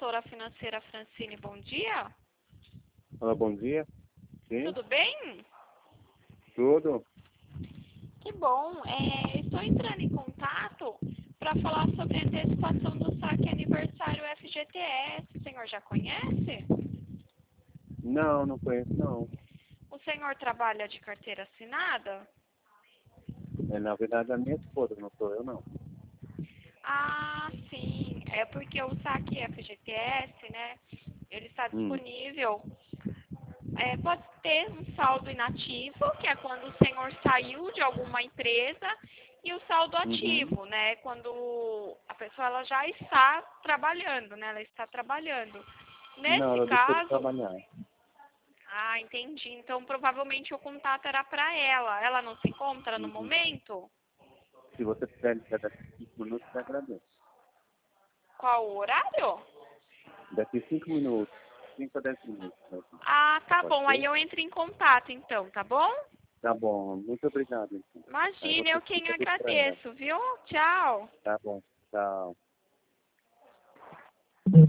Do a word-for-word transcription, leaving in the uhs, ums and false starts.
consultora financeira Francine, bom dia. Olá, bom dia. Sim, Tudo bem? tudo. Que bom. É, estou entrando em contato para falar sobre a antecipação do saque aniversário F G T S. O senhor já conhece? Não, não conheço, não. O senhor trabalha de carteira assinada? É, na verdade, a minha esposa, não sou eu, não. Ah, sim. É porque o saque F G T S, né? Ele está Hum. disponível. É, pode ter um saldo inativo, que é quando o senhor saiu de alguma empresa, e o saldo Uhum. ativo, né? Quando a pessoa ela já está trabalhando, né? Ela está trabalhando. Não, Nesse ela deixou de caso, trabalhar. ah, entendi. Então provavelmente o contato era para ela. Ela não se encontra no Uhum. momento? Se você puder ligar daqui a cinco minutos, eu agradeço. Qual o horário? Daqui a cinco minutos, cinco a dez minutos. Assim. Ah, tá Pode bom. Aí ser? eu entro em contato então, tá bom? Tá bom, muito obrigado. Então. Aí Imagina, você eu quem explica tudo pra ela. agradeço, viu? Tchau. Tá bom, tchau.